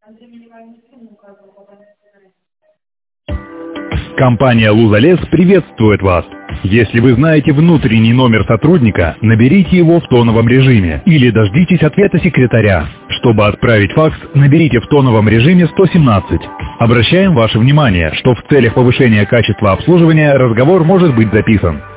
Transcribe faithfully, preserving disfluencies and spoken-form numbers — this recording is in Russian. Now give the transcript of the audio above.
Компания «Лузалес» приветствует вас. Если вы знаете внутренний номер сотрудника, наберите его в тоновом режиме или дождитесь ответа секретаря. Чтобы отправить факс, наберите в тоновом режиме сто семнадцать. Обращаем ваше внимание, что в целях повышения качества обслуживания разговор может быть записан.